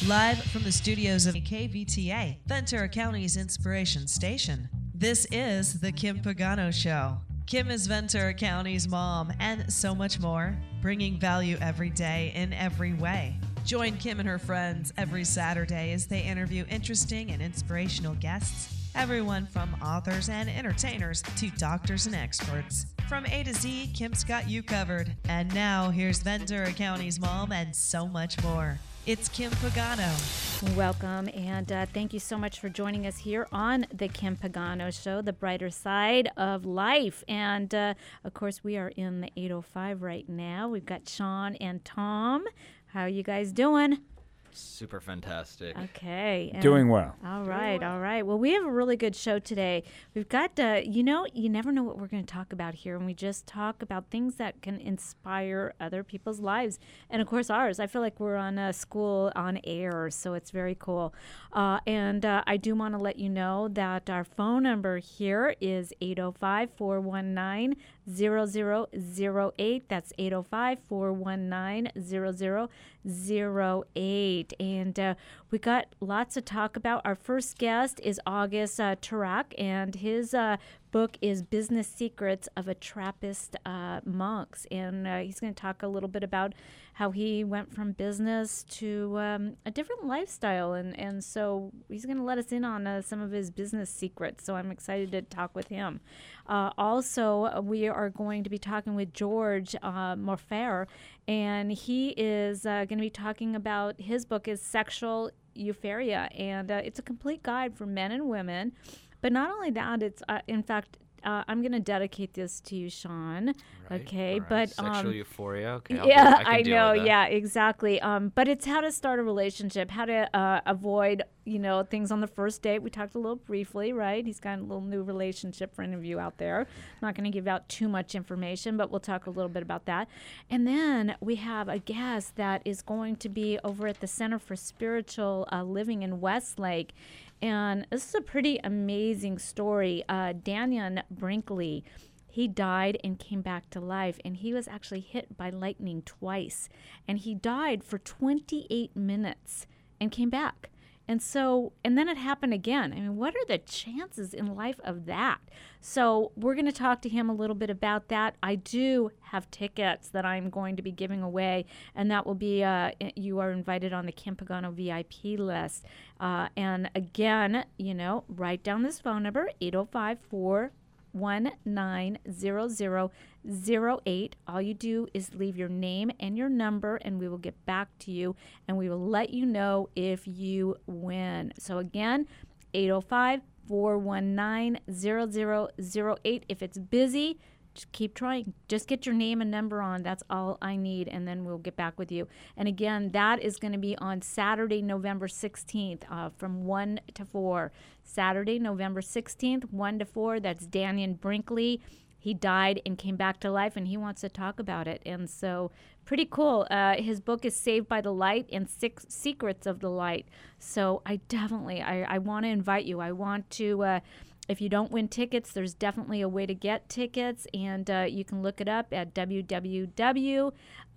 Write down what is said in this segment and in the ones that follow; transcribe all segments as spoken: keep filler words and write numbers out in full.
Live from the studios of K V T A, Ventura County's inspiration station. This is The Kim Pagano Show. Kim is Ventura County's mom and so much more, bringing value every day in every way. Join Kim and her friends every Saturday as they interview interesting and inspirational guests. Everyone from authors and entertainers to doctors and experts. From A to Z, Kim's got you covered. And now, here's Ventura County's mom and so much more. It's Kim Pagano. Welcome, and uh, thank you so much for joining us here on The Kim Pagano Show, the brighter side of life. And, uh, of course, we are in the eight oh five right now. We've got Sean and Tom. How are you guys doing? Super fantastic. Okay. And Doing well. All right, all right. Well, we have a really good show today. We've got, uh, you know, you never know what we're going to talk about here, and we just talk about things that can inspire other people's lives, and of course ours. I feel like we're on a school on air, so it's very cool. Uh, and uh, I do want to let you know that our phone number here is eight oh five, four one nine, zero zero zero eight. That's eight oh five, four one nine, zero zero zero eight. And uh, we got lots to talk about. Our first guest is August uh, Turak, and his uh, book is Business Secrets of a Trappist uh, Monks. And uh, he's going to talk a little bit about how he went from business to um, a different lifestyle. And, and so he's going to let us in on uh, some of his business secrets. So I'm excited to talk with him. Uh, also, uh, we are going to be talking with George uh, Morfair, and he is uh, going to be talking about, his book is Sexual Euphoria, and uh, it's a complete guide for men and women. But not only that, it's, uh, in fact, uh, I'm going to dedicate this to you, Sean. Right, okay, right. but Sexual um, euphoria. Okay, I'll yeah, be, I, can I deal know. with that. Yeah, exactly. Um, but it's how to start a relationship, how to uh, avoid, you know, things on the first date. We talked a little briefly, right? He's got a little new relationship for any of you out there. I'm not going to give out too much information, but we'll talk a little bit about that. And then we have a guest that is going to be over at the Center for Spiritual uh, Living in Westlake. And this is a pretty amazing story. Uh, Daniel Brinkley, he died and came back to life, and he was actually hit by lightning twice. And he died for twenty-eight minutes and came back. And so, and then it happened again. I mean, what are the chances in life of that? So we're going to talk to him a little bit about that. I do have tickets that I'm going to be giving away, and that will be, uh, you are invited on the Kim Pagano V I P list. Uh, and again, you know, write down this phone number, eight oh five, four one nine, zero zero zero eight. All you do is leave your name and your number, and we will get back to you, and we will let you know if you win. So again, eight oh five, four one nine, zero zero zero eight. If it's busy, just keep trying. Just get your name and number on. That's all I need, and then we'll get back with you. And again, that is going to be on Saturday, November sixteenth, uh, from one to four. Saturday, November sixteenth, one to four. That's Daniel Brinkley. He died and came back to life, and he wants to talk about it. And so, pretty cool. Uh, his book is Saved by the Light and Six Secrets of the Light. So I definitely, I, I want to invite you. I want to... Uh, If you don't win tickets, there's definitely a way to get tickets, and uh, you can look it up at w w w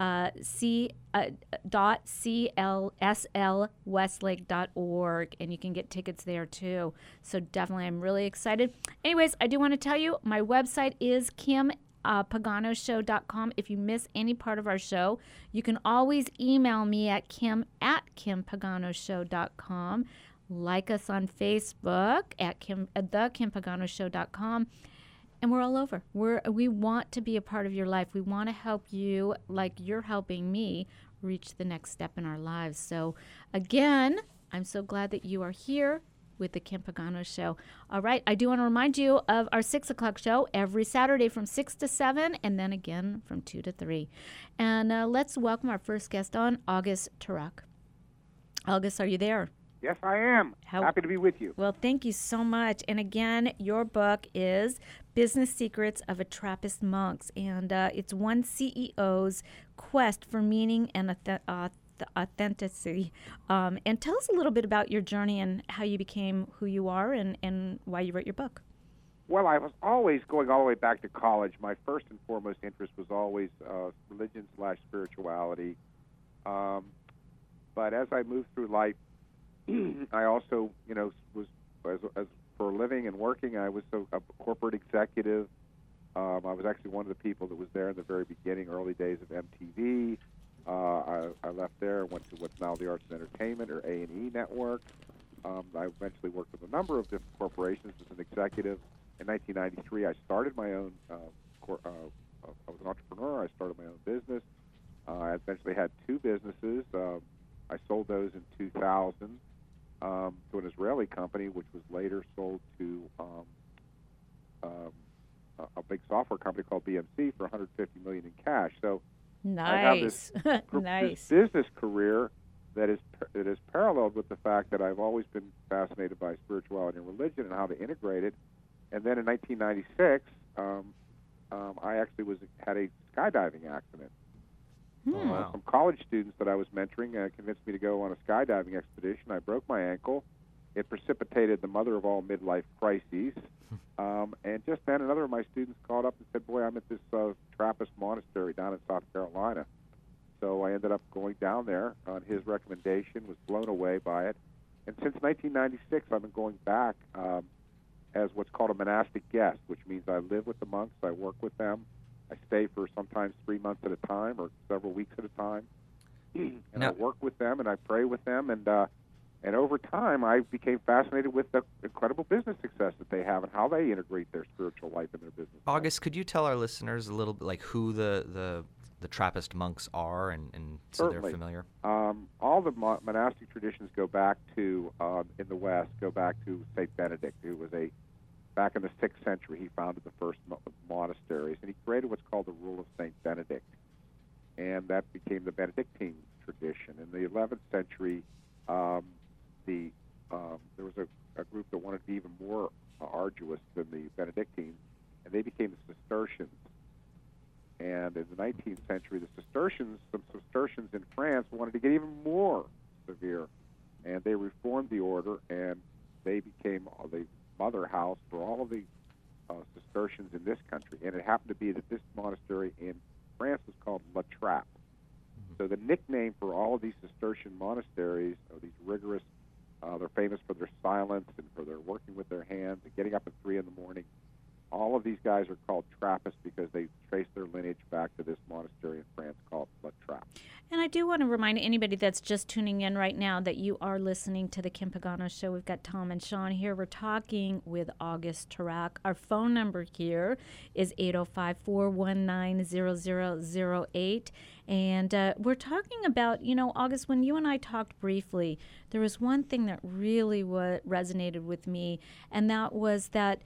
dot c l s l westlake dot org, and you can get tickets there too. So definitely, I'm really excited. Anyways, I do want to tell you, my website is kim pagano show dot com. If you miss any part of our show, you can always email me at kim at kim pagano show dot com. Like us on Facebook at Kim, uh, the kim pagano show dot com, and we're all over. We're we want to be a part of your life. We want to help you, like you're helping me, reach the next step in our lives. So, again, I'm so glad that you are here with the Kim Pagano Show. All right, I do want to remind you of our six o'clock show every Saturday from six to seven, and then again from two to three. And uh, let's welcome our first guest on, August Turak. August, are you there? Yes, I am. How, Happy to be with you. Well, thank you so much. And again, your book is Business Secrets of a Trappist Monks, and uh, it's one C E O's quest for meaning and auth- uh, authenticity. Um, and tell us a little bit about your journey and how you became who you are and, and why you wrote your book. Well, I was always going all the way back to college. My first and foremost interest was always uh, religion slash spirituality. Um, but as I moved through life, I also, you know, was as, as for a living and working. I was a, a corporate executive. Um, I was actually one of the people that was there in the very beginning, early days of M T V. Uh, I, I left there and went to what's now the Arts and Entertainment, or A and E Network. Um, I eventually worked with a number of different corporations as an executive. In nineteen ninety-three, I started my own. Uh, cor- uh, I was an entrepreneur. I started my own business. Uh, I eventually had two businesses. Uh, I sold those in two thousand um, to an Israeli company, which was later sold to um, um, a, a big software company called B M C for one hundred fifty million dollars in cash. So I have Nice. this, Nice. this business career that is that is paralleled with the fact that I've always been fascinated by spirituality and religion and how to integrate it. And then in nineteen ninety-six, um, um, I actually was had a skydiving accident. Hmm. Oh, wow. Some college students that I was mentoring uh, convinced me to go on a skydiving expedition. I broke my ankle. It precipitated the mother of all midlife crises. Um, and just then, another of my students called up and said, boy, I'm at this uh, Trappist monastery down in South Carolina. So I ended up going down there on his recommendation, was blown away by it. And since nineteen ninety-six, I've been going back um, as what's called a monastic guest, which means I live with the monks, I work with them, I stay for sometimes three months at a time or several weeks at a time. And Now- I work with them and I pray with them. And uh, and over time, I became fascinated with the incredible business success that they have and how they integrate their spiritual life in their business life. August, could you tell our listeners a little bit, like who the the, the Trappist monks are, and, and so Certainly. they're familiar? Um, all the mo- monastic traditions go back to, um, in the West, go back to Saint Benedict, who was a, back in the sixth century, he founded the first mo- monasteries, and he created what's called the Rule of Saint Benedict. And that became the Benedictine tradition. In the eleventh century, um, the um, there was a, a group that wanted to be even more uh, arduous than the Benedictines, and they became the Cistercians. And in the nineteenth century, the Cistercians, some Cistercians in France wanted to get even more severe, and they reformed the order, and they became uh, the mother house for all of the uh, Cistercians in this country. And it happened to be that this monastery in France was called La Trappe. So the nickname for all of these Cistercian monasteries are these rigorous, uh, they're famous for their silence and for their working with their hands and getting up at three in the morning. All of these guys are called Trappists because they trace their lineage back to this monastery in France called La Trappe. And I do want to remind anybody that's just tuning in right now that you are listening to the Kim Pagano Show. We've got Tom and Sean here. We're talking with August Tarak. Our phone number here is eight oh five, four one nine, zero zero zero eight. And uh, we're talking about, you know, August, when you and I talked briefly, there was one thing that really wa- resonated with me, and that was that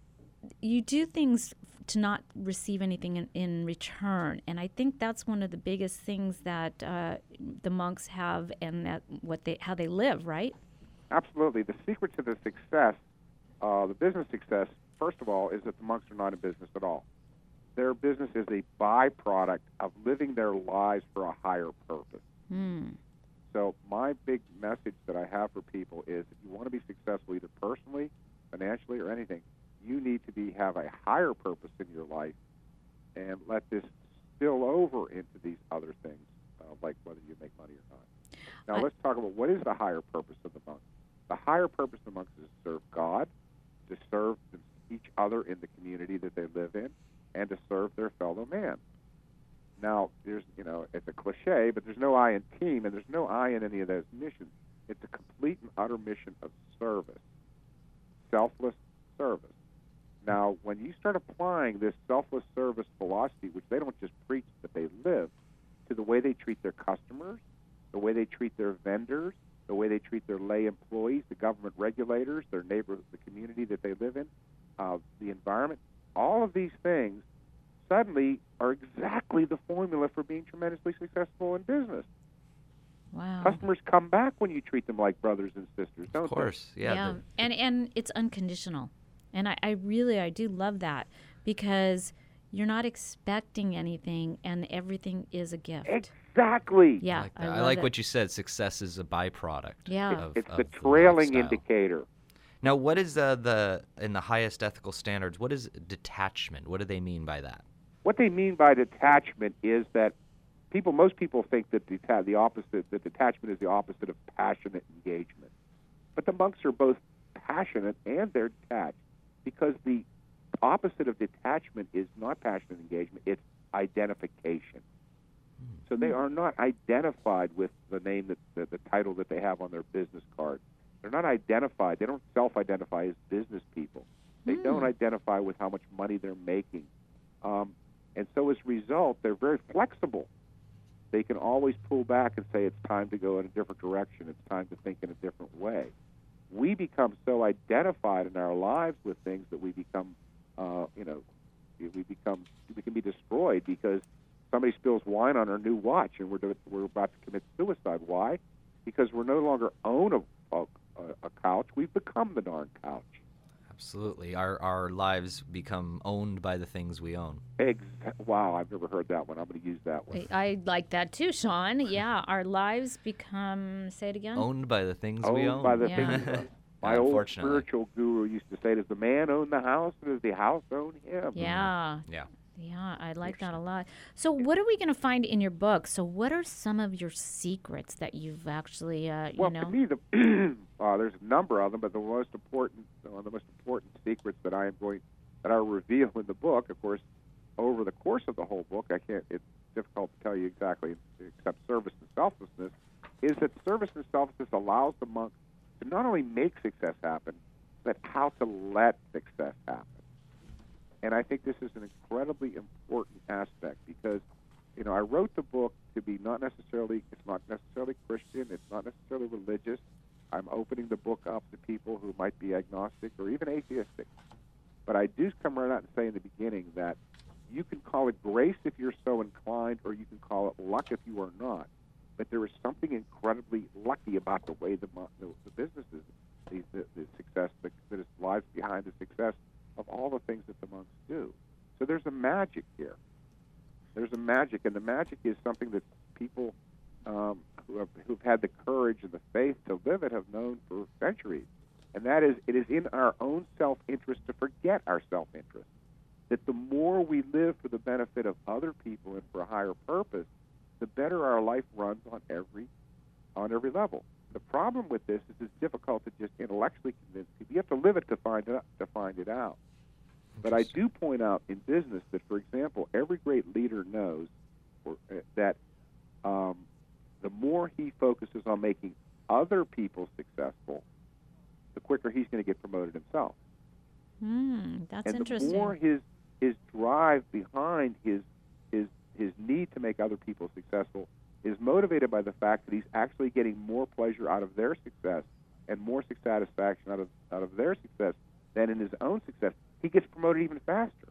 you do things to not receive anything in, in return, and I think that's one of the biggest things that uh, the monks have, and that what they how they live, right? Absolutely. The secret to the success, uh, the business success, first of all, is that the monks are not in business at all. Their business is a byproduct of living their lives for a higher purpose. Mm. So my big message that I have for people is if you want to be successful either personally, financially, or anything, you need to be have a higher purpose in your life and let this spill over into these other things, uh, like whether you make money or not. Now I- let's talk about what is the higher purpose of the monks. The higher purpose of the monks is to serve God, to serve each other in the community that they live in, and to serve their fellow man. Now, there's, you know, it's a cliche, but there's no I in team, and there's no I in any of those missions. It's a complete and utter mission of service, selfless service. Now, when you start applying this selfless service philosophy, which they don't just preach, but they live, to the way they treat their customers, the way they treat their vendors, the way they treat their lay employees, the government regulators, their neighbors, the community that they live in, uh, the environment, all of these things suddenly are exactly the formula for being tremendously successful in business. Wow. Customers come back when you treat them like brothers and sisters, don't Of course, yeah. yeah, the- and and it's unconditional, and I, I really I do love that, because you're not expecting anything, and everything is a gift. they? Exactly. Yeah, I like, that. I love like it. what you said. Success is a byproduct. Yeah. Of, It's of the trailing lifestyle. indicator. Now, what is uh, the in the highest ethical standards? What is detachment? What do they mean by that? What they mean by detachment is that people, most people think that deta- the opposite, that detachment is the opposite of passionate engagement. But the monks are both passionate and they're detached, because the opposite of detachment is not passionate engagement, it's identification. So they are not identified with the name, that the, the title that they have on their business card. They're not identified. They don't self-identify as business people. They Mm. don't identify with how much money they're making. Um, and so as a result, they're very flexible. They can always pull back and say it's time to go in a different direction. It's time to think in a different way. We become so identified in our lives with things that we become, uh, you know, we become we can be destroyed because somebody spills wine on our new watch and we're we're about to commit suicide. Why? Because we're no longer own a, a, a couch. We've become the darn couch. Absolutely. Our our lives become owned by the things we own. Ex- wow, I've never heard that one. I'm going to use that one. I I like that too, Sean. Yeah, our lives become, say it again. Owned by the things Owned we own. by the Yeah. things we own. My old Unfortunately. spiritual guru used to say, does the man own the house or does the house own him? Yeah. Yeah. Yeah, I like that a lot. So, what are we going to find in your book? So, what are some of your secrets that you've actually, uh, Well, you to know? me, the uh, there's a number of them, but the most important, one of the most important secrets that I am going, that I reveal in the book, of course, over the course of the whole book, I can't. It's difficult to tell you exactly, except service and selflessness, is that service and selflessness allows the monk to not only make success happen, but how to let success happen. And I think this is an incredibly important aspect because, you know, I wrote the book to be not necessarily, it's not necessarily Christian, it's not necessarily religious. I'm opening the book up to people who might be agnostic or even atheistic. But I do come right out and say in the beginning that you can call it grace if you're so inclined, or you can call it luck if you are not. But there is something incredibly lucky about the way the, the, the businesses, the, the, the success, the, that is lies behind the success of all the things that the monks do. So there's a magic here. There's a magic, and the magic is something that people um, who have, who've had the courage and the faith to live it have known for centuries. And that is, it is in our own self-interest to forget our self-interest. That the more we live for the benefit of other people and for a higher purpose, the better our life runs on every on every level. The problem with this is it's difficult to just intellectually convince people. You have to live it to find it to find it out. But I do point out in business that, for example, every great leader knows or, uh, that um, the more he focuses on making other people successful, the quicker he's going to get promoted himself. Hmm, that's and interesting. the more his his drive behind his his his need to make other people successful is motivated by the fact that he's actually getting more pleasure out of their success and more satisfaction out of out of their success than in his own success, he gets promoted even faster.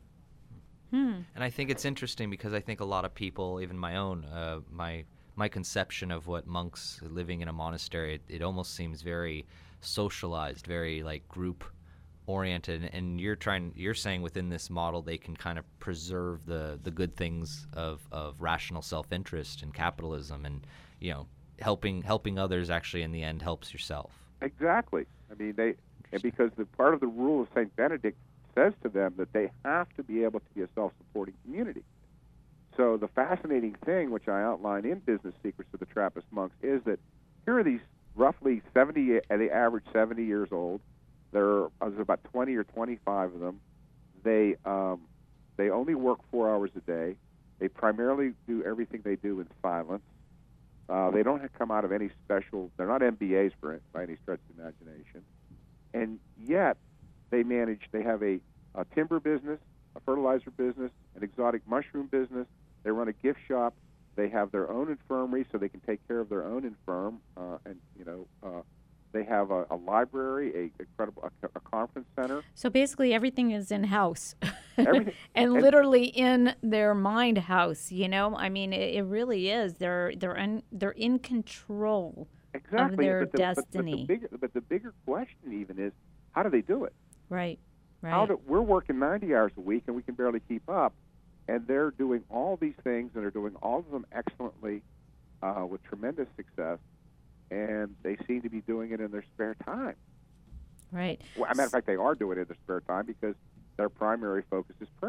Hmm. And I think it's interesting because I think a lot of people, even my own, uh, my my conception of what monks living in a monastery, it, it almost seems very socialized, very like group oriented. And you're trying, you're saying within this model they can kind of preserve the the good things of, of rational self-interest and capitalism, and you know, helping helping others actually in the end helps yourself. Exactly. I mean, they and because the part of the rule of Saint Benedict says to them that they have to be able to be a self-supporting community. So the fascinating thing, which I outline in Business Secrets of the Trappist Monks, is that here are these roughly seventy, at the average seventy years old. There are there's about twenty or twenty-five of them. They um, they only work four hours a day. They primarily do everything they do in silence. Uh, they don't come out of any special. They're not M B As for it by any stretch of the imagination. And yet, they manage. They have a, a timber business, a fertilizer business, an exotic mushroom business. They run a gift shop. They have their own infirmary, so they can take care of their own infirm. Uh, and you know, uh, they have a, a library, a incredible a, a conference center. So basically, everything is in house, Everything- and, and- literally in their mind house. You know, I mean, it, it really is. They're they're in, they're in control Exactly. of their but the, destiny. But, but, the bigger, but the bigger question even is, how do they do it? Right. Right. How do, we're working ninety hours a week and we can barely keep up, and they're doing all these things and they're doing all of them excellently, uh, with tremendous success, and they seem to be doing it in their spare time. right. Well, as a matter of fact, they are doing it in their spare time because their primary focus is prayer.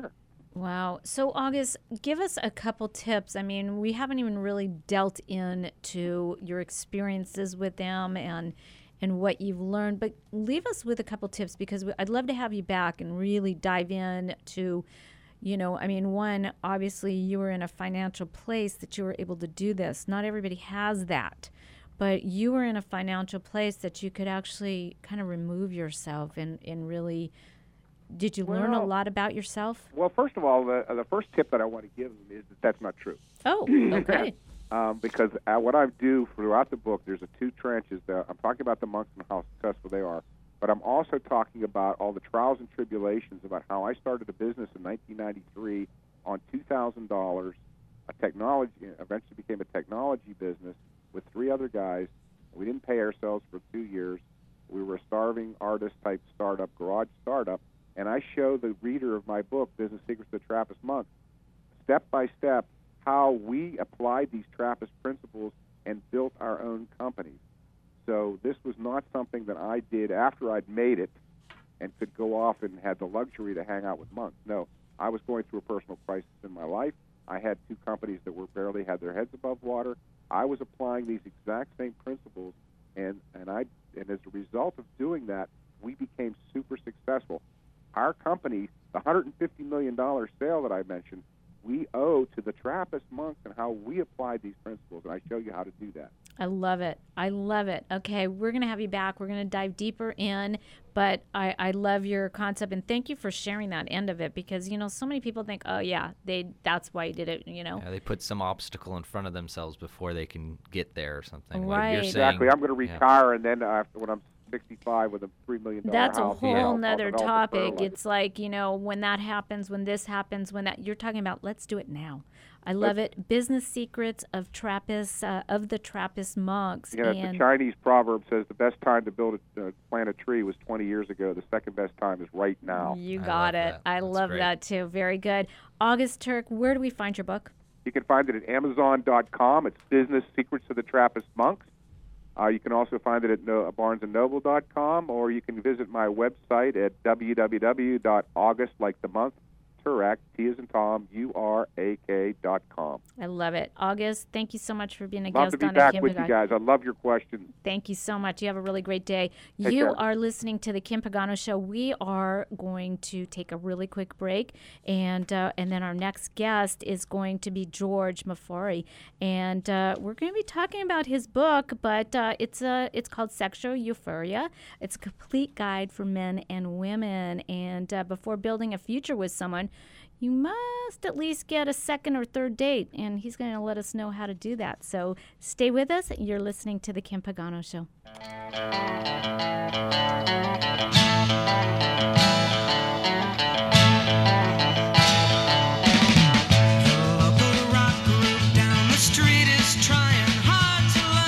Wow. So, August, give us a couple tips. I mean, we haven't even really dealt into your experiences with them and and what you've learned, but leave us with a couple tips, because I'd love to have you back and really dive in to, you know, I mean, one, obviously you were in a financial place that you were able to do this. Not everybody has that, but you were in a financial place that you could actually kind of remove yourself and, and really, did you learn a Well- lot about yourself? Well, first of all, the, the first tip that I want to give them is that that's not true. Oh, okay. Um, because uh, what I do throughout the book, there's a two trenches. There. I'm talking about the monks and how successful they are, but I'm also talking about all the trials and tribulations about how I started a business in nineteen ninety-three on two thousand dollars, a technology, eventually became a technology business with three other guys. We didn't pay ourselves for two years. We were a starving artist-type startup, garage startup, and I show the reader of my book, Business Secrets of the Trappist Monk, step by step, how we applied these Trappist principles and built our own companies. So this was not something that I did after I'd made it and could go off and had the luxury to hang out with monks. No, I was going through a personal crisis in my life. I had two companies that were barely had their heads above water. I was applying these exact same principles, and, and I and as a result of doing that, we became super successful. Our company, the one hundred fifty million dollars sale that I mentioned, we owe to the Trappist monks and how we applied these principles, and I show you how to do that. I love it. I love it. Okay, we're going to have you back. We're going to dive deeper in, but I, I love your concept, and thank you for sharing that end of it, because, you know, so many people think, oh, yeah, they that's why you did it, you know. Yeah, they put some obstacle in front of themselves before they can get there or something. Right. Like you're Exactly. saying, I'm going to yeah. retire, and then after when I'm sixty-five with a three million dollars That's a house, whole yeah, I'll- nother I'll develop a topic. furlough. It's like, you know, when that happens, when this happens, when that, you're talking about, let's do it now. I love it. Business Secrets of Trappist, uh, of the Trappist monks. You know, and the Chinese proverb says the best time to build a uh, plant a tree was twenty years ago. The second best time is right now. you I got love it. that. I That's love great. that too. Very good. August Turk, where do we find your book? You can find it at Amazon dot com. It's Business Secrets of the Trappist Monks. Uh, you can also find it at no, Barnes and Noble dot com, or you can visit my website at w w w dot august like the month Turak, T as in Tom, U R A K dot com. I love it. August, thank you so much for being a Love guest to be on back Kim with you Pagano. guys. I love your questions. Thank you so much. You have a really great day. Take you care. are listening to the Kim Pagano Show. We are going to take a really quick break, and uh, and then our next guest is going to be George Mafari, and uh, we're going to be talking about his book, but uh, it's a it's called Sexual Euphoria. It's a complete guide for men and women, and uh, before building a future with someone, you must at least get a second or third date, and he's going to let us know how to do that. So stay with us. You're listening to The Kim Pagano Show. Local rock group down the street is trying hard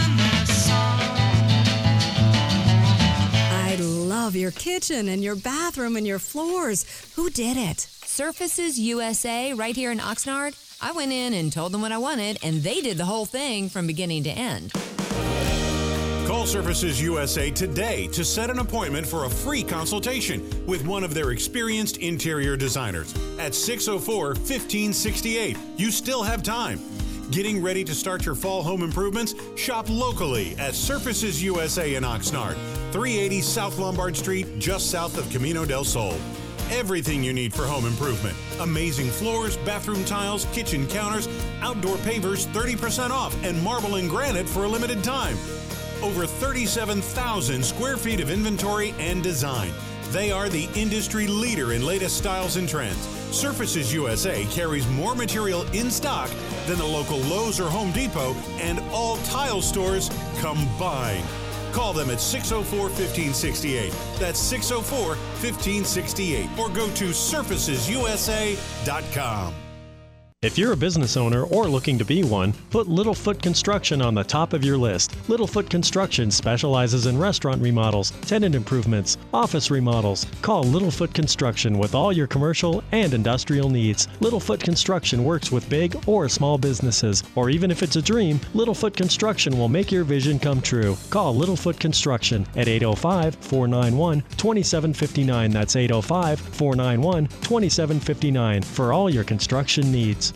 to learn their song. I love your kitchen and your bathroom and your floors. Who did it? Surfaces U S A right here in Oxnard. I went in and told them what I wanted, and they did the whole thing from beginning to end. Call Surfaces U S A today to set an appointment for a free consultation with one of their experienced interior designers at six oh four, fifteen sixty-eight. You still have time. Getting ready to start your fall home improvements? Shop locally at Surfaces U S A in Oxnard, three eighty South Lombard Street, just south of Camino del Sol. Everything you need for home improvement. Amazing floors, bathroom tiles, kitchen counters, outdoor pavers, thirty percent off, and marble and granite for a limited time. Over thirty-seven thousand square feet of inventory and design. They are the industry leader in latest styles and trends. Surfaces U S A carries more material in stock than the local Lowe's or Home Depot and all tile stores combined. Call them at six oh four, fifteen sixty-eight. That's six oh four, fifteen sixty-eight. Or go to surfaces u s a dot com. If you're a business owner or looking to be one, put Littlefoot Construction on the top of your list. Littlefoot Construction specializes in restaurant remodels, tenant improvements, office remodels. Call Littlefoot Construction with all your commercial and industrial needs. Littlefoot Construction works with big or small businesses, or even if it's a dream, Littlefoot Construction will make your vision come true. Call Littlefoot Construction at eight oh five, four nine one, two seven five nine. That's eight oh five, four nine one, two seven five nine for all your construction needs.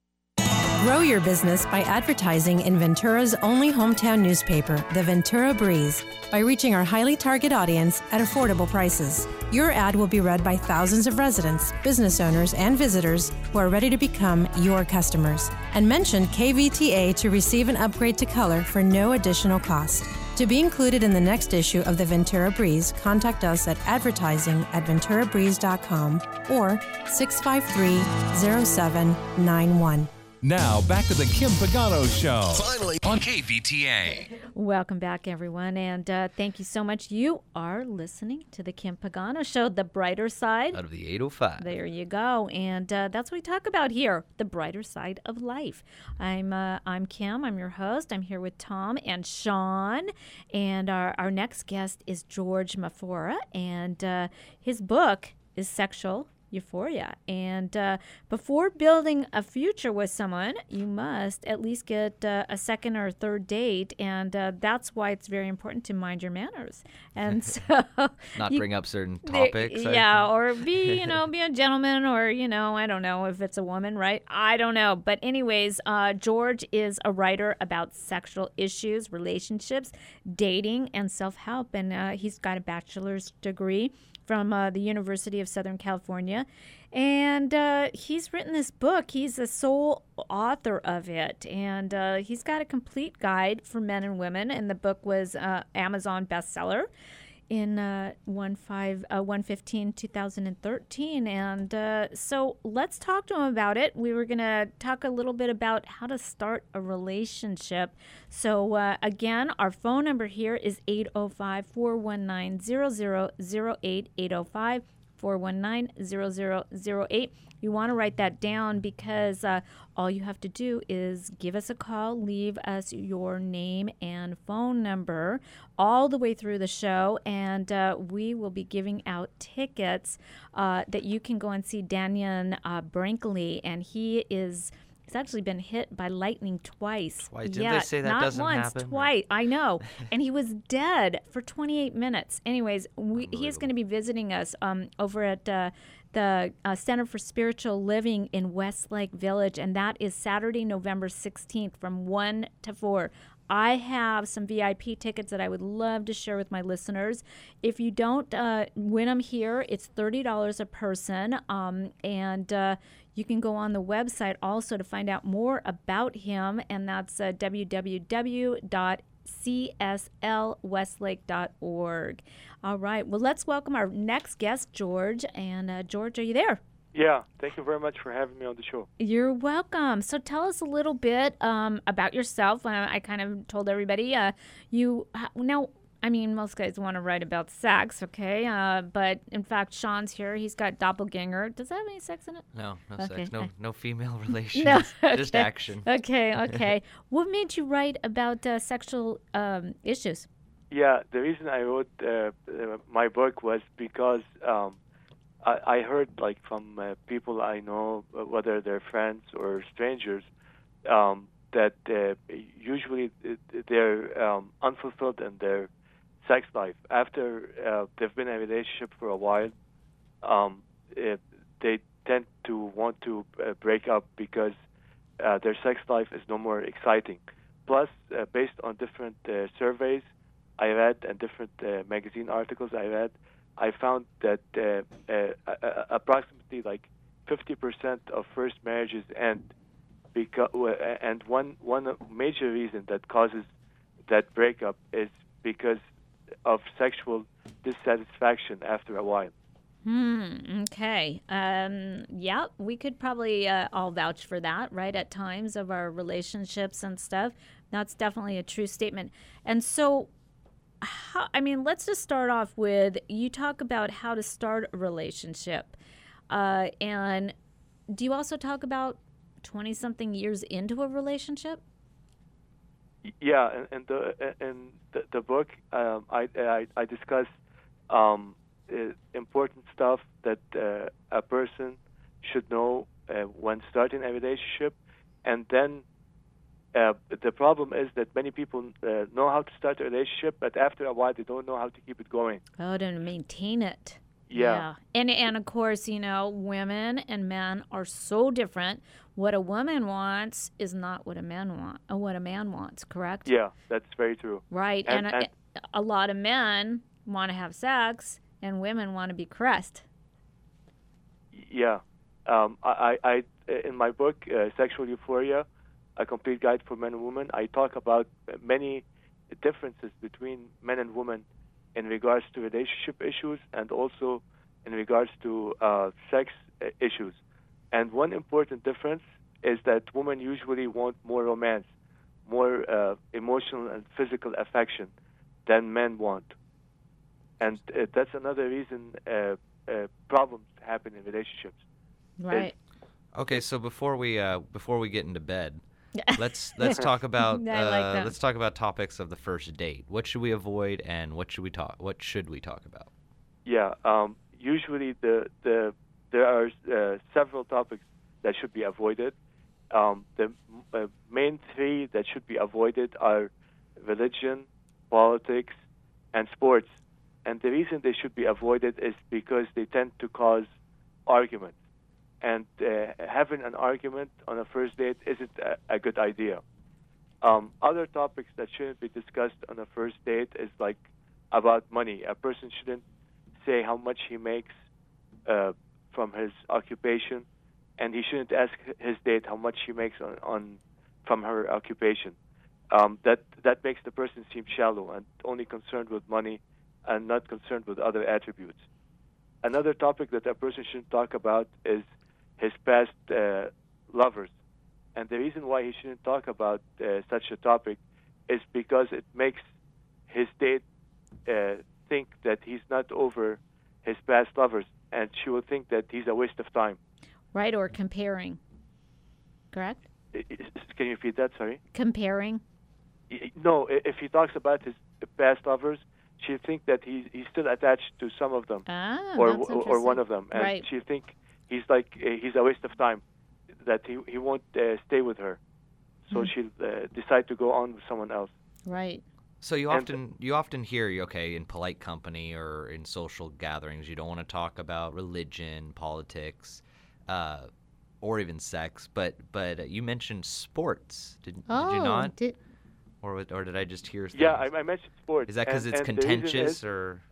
Grow your business by advertising in Ventura's only hometown newspaper, the Ventura Breeze, by reaching our highly target audience at affordable prices. Your ad will be read by thousands of residents, business owners, and visitors who are ready to become your customers. And mention K V T A to receive an upgrade to color for no additional cost. To be included in the next issue of the Ventura Breeze, contact us at advertising at ventura breeze dot com or six five three, zero seven nine one. Now, back to the Kim Pagano Show. Finally, on K V T A. Welcome back, everyone, and uh, thank you so much. You are listening to the Kim Pagano Show, the brighter side. Out of the eight oh five. There you go, and uh, that's what we talk about here, the brighter side of life. I'm uh, I'm Kim, I'm your host. I'm here with Tom and Sean, and our, our next guest is George Mafora, and uh, his book is Sexual Euphoria. And uh, before building a future with someone, you must at least get uh, a second or third date, and uh, that's why it's very important to mind your manners. And so, not you, bring up certain topics. Yeah, or be you know be a gentleman, or you know I don't know if it's a woman, right? I don't know. But anyways, uh, George is a writer about sexual issues, relationships, dating, and self-help, and uh, he's got a bachelor's degree from uh, the University of Southern California. And uh, he's written this book. He's the sole author of it. And uh, he's got a complete guide for men and women. And the book was uh, Amazon bestseller in uh, one fifteen two thousand thirteen. And uh, so let's talk to him about it. We were going to talk a little bit about how to start a relationship. So uh, again, our phone number here is eight oh five, four one nine, zero zero zero eight, eight oh five, four one nine, zero zero zero eight. You want to write that down because uh, all you have to do is give us a call, leave us your name and phone number all the way through the show, and uh, we will be giving out tickets uh, that you can go and see Daniel uh, Brinkley, and he is... He's actually been hit by lightning twice. Twice? Didn't yeah, they say that not doesn't once, happen? twice. I know. And he was dead for twenty-eight minutes. Anyways, we, he is going to be visiting us um, over at uh, the uh, Center for Spiritual Living in Westlake Village, and that is Saturday, November sixteenth from one to four. I have some V I P tickets that I would love to share with my listeners. If you don't uh, win them here, it's thirty dollars a person, um, and uh, you can go on the website also to find out more about him, and that's uh, w w w dot c s l westlake dot org. All right, well, let's welcome our next guest, George. And uh, George, are you there? Yeah, thank you very much for having me on the show. You're welcome. So tell us a little bit um, about yourself. Uh, I kind of told everybody uh, you now. I mean, most guys want to write about sex, okay? Uh, but in fact, Sean's here. He's got doppelganger. Does that have any sex in it? No, no okay. sex. No, no female relations. No, okay. Just action. Okay, okay. What made you write about uh, sexual um, issues? Yeah, the reason I wrote uh, uh, my book was because um, I, I heard like from uh, people I know, whether they're friends or strangers, um, that uh, usually they're um, unfulfilled in their sex life. After uh, they've been in a relationship for a while, um, it, they tend to want to uh, break up because uh, their sex life is no more exciting. Plus, uh, based on different uh, surveys I read and different uh, magazine articles I read, I found that uh, uh, uh, approximately like fifty percent of first marriages end because, uh, and one one major reason that causes that breakup is because of sexual dissatisfaction after a while. Hmm. Okay. Um, yeah, we could probably uh, all vouch for that, right? At times of our relationships and stuff. That's definitely a true statement. And so, how, I mean, let's just start off with, you talk about how to start a relationship. Uh, and do you also talk about twenty-something years into a relationship? Yeah, and, and the in the, the book, um, I, I I discuss um, uh, important stuff that uh, a person should know uh, when starting a relationship, and then uh, the problem is that many people uh, know how to start a relationship, but after a while they don't know how to keep it going. Oh, to maintain it. Yeah. yeah. And and of course, you know, women and men are so different. What a woman wants is not what a man want, or what a man wants, correct? Yeah, that's very true. Right. And, And, and a, a lot of men want to have sex and women want to be caressed. yeah, um, I, I, I in my book, uh, Sexual Euphoria, A Complete Guide for Men and Women, I talk about many differences between men and women in regards to relationship issues and also in regards to uh, sex uh, issues. And one important difference is that women usually want more romance, more uh, emotional and physical affection than men want. And uh, that's another reason uh, uh, problems happen in relationships. Right. Okay, so before we uh, before we get into bed, let's let's talk about I like uh, that. let's talk about topics of the first date. What should we avoid, and what should we talk? What should we talk about? Yeah, um, usually the the there are uh, several topics that should be avoided. Um, the uh, main three that should be avoided are religion, politics, and sports. And the reason they should be avoided is because they tend to cause arguments. And uh, having an argument on a first date isn't a, a good idea. Um, other topics that shouldn't be discussed on a first date is like about money. A person shouldn't say how much he makes uh, from his occupation, and he shouldn't ask his date how much he makes on, on from her occupation. Um, that that makes the person seem shallow and only concerned with money and not concerned with other attributes. Another topic that a person shouldn't talk about is his past uh, lovers. And the reason why he shouldn't talk about uh, such a topic is because it makes his date uh, think that he's not over his past lovers, and she will think that he's a waste of time. Right, or comparing. Correct? I- I- Can you repeat that? Sorry? Comparing. I- No, i- if he talks about his past lovers, she'll think that he's, he's still attached to some of them, Ah, or that's or one of them, and Right. she'll think he's like uh, he's a waste of time, that he he won't uh, stay with her, so Hmm. she'll uh, decide to go on with someone else. Right. So you And- often you often hear, okay, in polite company or in social gatherings, you don't want to talk about religion, politics, uh, or even sex. But but uh, you mentioned sports. Did, Oh, did you not? did- Or wa- or did I just hear? Yeah, things? I, I mentioned sports. Is that because and- it's and the reason contentious is- or?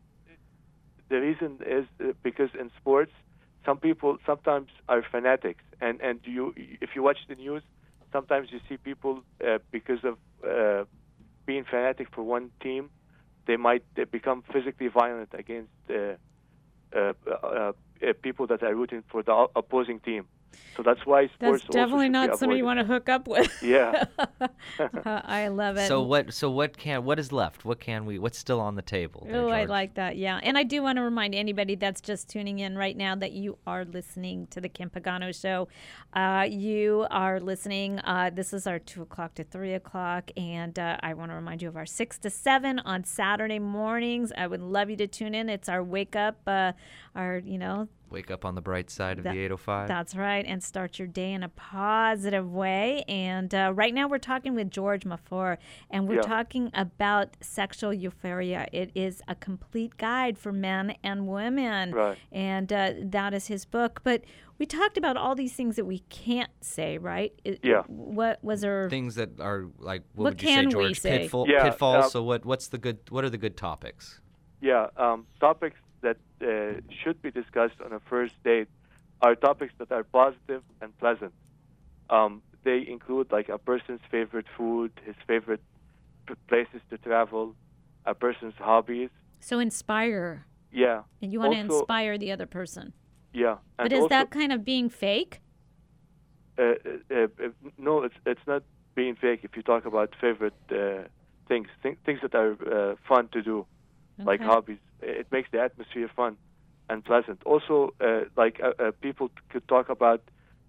The reason is uh, because in sports, some people sometimes are fanatics, and and you if you watch the news, sometimes you see people uh, because of uh, being fanatic for one team, they might uh, become physically violent against uh, uh, uh, uh, people that are rooting for the o- opposing team. So that's why sports. That's definitely also should be not somebody you avoided. want to hook up with. Yeah. Uh, I love it. So what? So what can? What is left? What can we? What's still on the table? there, Oh, I George? like that. Yeah. And I do want to remind anybody that's just tuning in right now that you are listening to the Kim Pagano Show. Uh, you are listening. Uh, this is our two o'clock to three o'clock. And uh, I want to remind you of our six to seven on Saturday mornings. I would love you to tune in. It's our wake up, uh, our, you know, Wake up on the bright side of That- the eight oh five. That's right, and start your day in a positive way. And uh, right now we're talking with George Mafor, and we're Yeah. talking about sexual euphoria. It is a complete guide for men and women, Right. and uh, that is his book. But we talked about all these things that we can't say, right? It- Yeah. What was there? Things that are like what, What would you can say, we George? say? Pitfall, Yeah, pitfalls. uh, so what? What's the good? What are the good topics? Yeah, um, topics that uh, should be discussed on a first date are topics that are positive and pleasant. Um, they include like a person's favorite food, his favorite p- places to travel, a person's hobbies. So inspire, Yeah. and you want to Also- inspire the other person. Yeah. But And is also, that kind of being fake? Uh, uh, uh, no, it's it's not being fake. If you talk about favorite uh, things, th- things that are uh, fun to do, like Okay. hobbies, it makes the atmosphere fun and pleasant. Also, uh, like uh, uh, people could talk about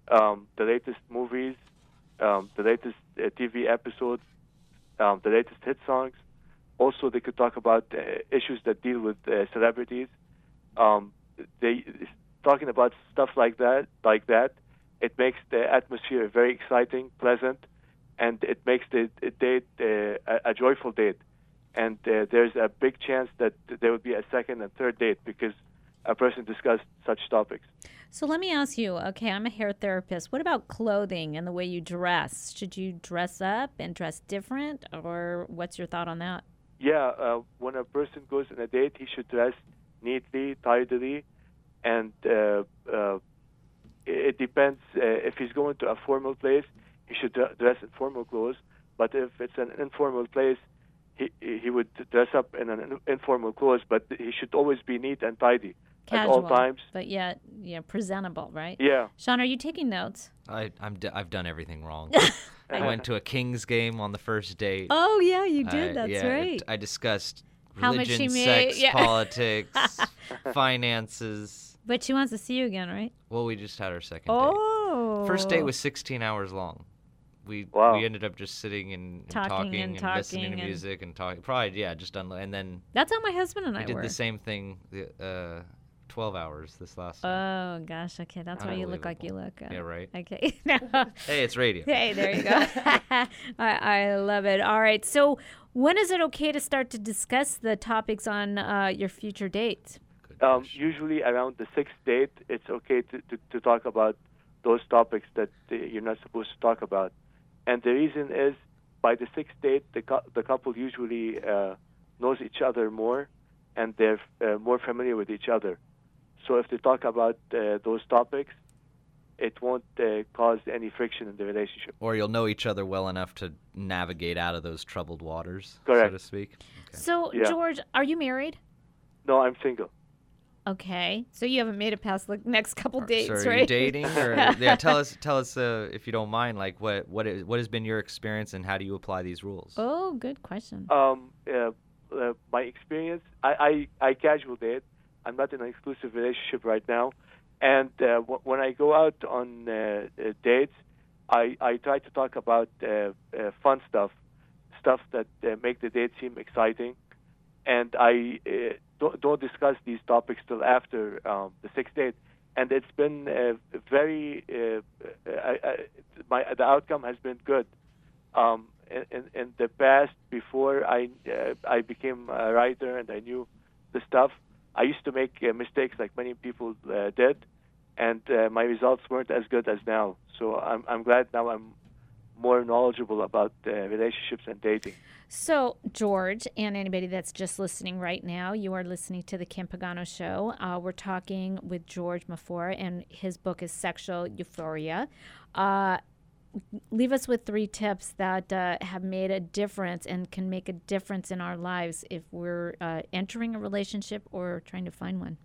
um, the latest movies, um, the latest uh, T V episodes, um, the latest hit songs. Also, they could talk about uh, issues that deal with uh, celebrities. Um, they talking about stuff like that, like that. It makes the atmosphere very exciting, pleasant, and it makes the, the date uh, a, a joyful date. And uh, there's a big chance that there will be a second and third date because a person discussed such topics. So let me ask you, okay, I'm a hair therapist. What about clothing and the way you dress? Should you dress up and dress different, or what's your thought on that? Yeah, uh, when a person goes on a date, he should dress neatly, tidily, and uh, uh, it depends. Uh, if he's going to a formal place, he should dress in formal clothes. But if it's an informal place, he he would dress up in an informal clothes. But he should always be neat and tidy Casual, at all times. But yet, yeah, presentable, right? Yeah. Sean, are you taking notes? I, I'm d- I've done everything wrong. I went to a Kings game on the first date. Oh, yeah, you did. I- That's yeah, right. I discussed How much religion, she made, sex, yeah. politics, finances. But she wants to see you again, right? Well, we just had our second Oh. date. First date was sixteen hours long. We Wow. we ended up just sitting and, and Talking talking, and and, talking listening to and- music and talking. Probably yeah, just done. And then That's how my husband and we I did were. the same thing. the, Uh, twelve hours this last. time. Oh, gosh. Okay, that's why you look like you look. Uh, Yeah, right. Okay. Hey, it's radio. Hey, there you go. I, I love it. All right. So when is it okay to start to discuss the topics on uh, your future dates? Um, usually around the sixth date, it's okay to, to, to talk about those topics that uh, you're not supposed to talk about. And the reason is, by the sixth date, the, cu- the couple usually uh, knows each other more, and they're uh, more familiar with each other. So if they talk about uh, those topics, it won't uh, cause any friction in the relationship. Or you'll know each other well enough to navigate out of those troubled waters, Correct. so to speak. So, Yeah. George, are you married? No, I'm single. Okay. So you haven't made it past the next couple dates, So are right? you dating? Or, yeah, tell us, tell us uh, if you don't mind, like what what is, what has been your experience and how do you apply these rules? Oh, good question. Um, uh, uh, my experience, I, I, I casual date. I'm not in an exclusive relationship right now. And uh, w- when I go out on uh, uh, dates, I, I try to talk about uh, uh, fun stuff, stuff that uh, make the date seem exciting. And I uh, don't, don't discuss these topics till after um, the sixth date. And it's been uh, very, uh, I, I, my, the outcome has been good. Um, in, in, in the past, before I, uh, I became a writer and I knew the stuff, I used to make uh, mistakes like many people uh, did, and uh, my results weren't as good as now. So I'm, I'm glad now I'm more knowledgeable about uh, relationships and dating. So, George, and anybody that's just listening right now, you are listening to the Kim Pagano Show. Uh, we're talking with George Mafora, and his book is Sexual Euphoria. Uh, leave us with three tips that uh, have made a difference and can make a difference in our lives if we're uh, entering a relationship or trying to find one.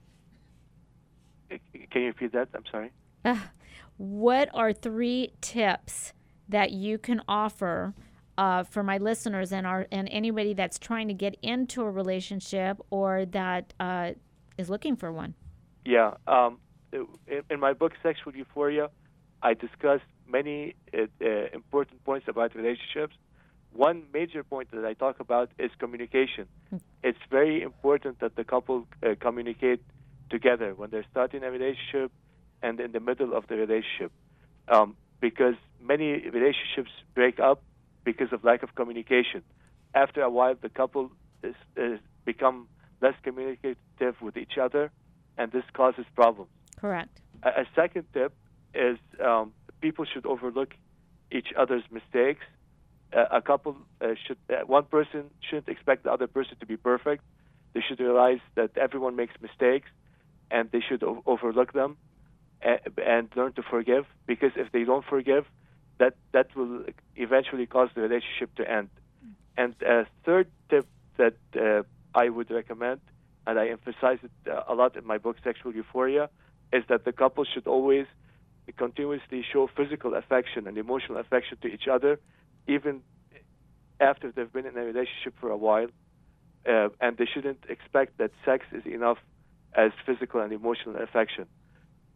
Can you repeat that? I'm sorry. Uh, what are three tips that you can offer uh, for my listeners and our and anybody that's trying to get into a relationship or that uh, is looking for one? Yeah. Um, in, in my book, Sexual Euphoria, I discuss many uh, uh, important points about relationships. One major point that I talk about is communication. It's very important that the couple uh, communicate together when they're starting a relationship and in the middle of the relationship. Um, because many relationships break up because of lack of communication. After a while, the couple is, is become less communicative with each other, and this causes problems. Correct. A, a second tip is um, people should overlook each other's mistakes. Uh, a couple uh, should, uh, one person shouldn't expect the other person to be perfect. They should realize that everyone makes mistakes, and they should o- overlook them and, and learn to forgive. Because if they don't forgive, that that will eventually cause the relationship to end. And a third tip that uh, I would recommend, and I emphasize it uh, a lot in my book, Sexual Euphoria, is that the couple should always continuously show physical affection and emotional affection to each other, even after they've been in a relationship for a while. Uh, and they shouldn't expect that sex is enough as physical and emotional affection.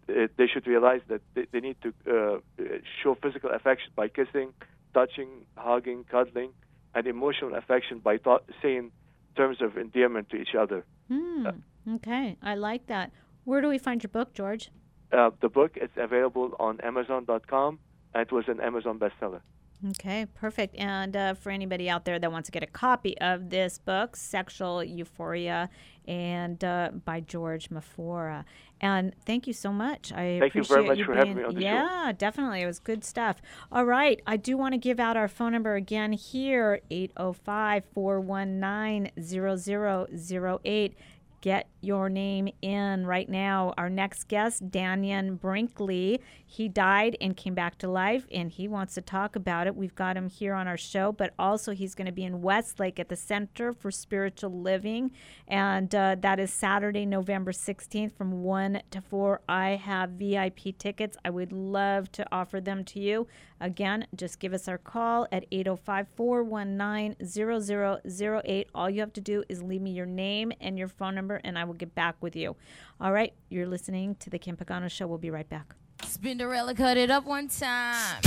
uh, they should realize that they, they need to uh, show physical affection by kissing, touching, hugging, cuddling, and emotional affection by th- saying terms of endearment to each other. Hmm. Uh, okay, I like that. Where do we find your book, George? uh, the book is available on Amazon dot com, and it was an Amazon bestseller. Okay, perfect. And uh, for anybody out there that wants to get a copy of this book, Sexual Euphoria, and uh, by George Mafora. And thank you so much. I thank appreciate you very much you for being, having me on the yeah, show. Yeah, definitely. It was good stuff. All right. I do want to give out our phone number again here, eight oh five, four one nine, zero zero zero eight. Get your name in right now. Our next guest, Dannion Brinkley, he died and came back to life, and he wants to talk about it. We've got him here on our show, but also he's going to be in Westlake at the Center for Spiritual Living, and uh, that is Saturday, November sixteenth from one to four. I have V I P tickets. I would love to offer them to you. Again, just give us our call at eight oh five, four one nine, zero zero zero eight. All you have to do is leave me your name and your phone number, and I will get back with you. All right, you're listening to The Kim Pagano Show. We'll be right back. Spinderella, cut it up one time.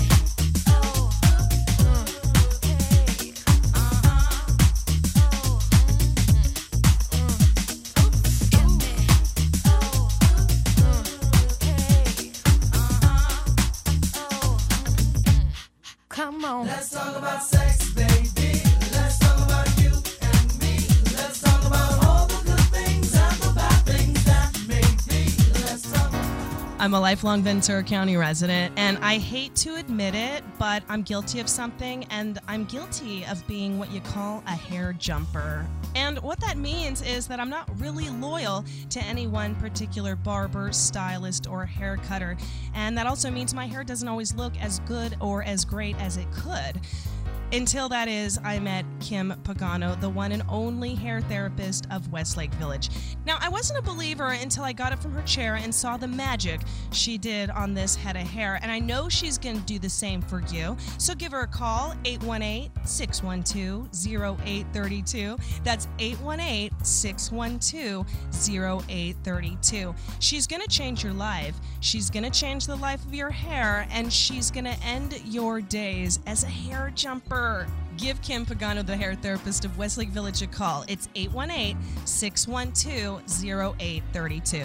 Come on. Let's talk about sex, baby. Let's talk about you and me. Let's talk about all the good things and the bad things that may be. Let's talk. I'm a lifelong Ventura County resident, and I hate to admit it, but I'm guilty of something, and I'm guilty of being what you call a hair jumper. And what that means is that I'm not really loyal to any one particular barber, stylist, or hair cutter. And that also means my hair doesn't always look as good or as great as it could. Until that is, I met Kim Pagano, the one and only hair therapist of Westlake Village. Now, I wasn't a believer until I got up from her chair and saw the magic she did on this head of hair, and I know she's going to do the same for you. So give her a call, eight one eight, six one two, zero eight three two. That's eight one eight, six one two, zero eight three two. She's going to change your life. She's going to change the life of your hair, and she's going to end your days as a hair jumper. Give Kim Pagano, the hair therapist of Westlake Village, a call. It's eight one eight, six one two, zero eight three two.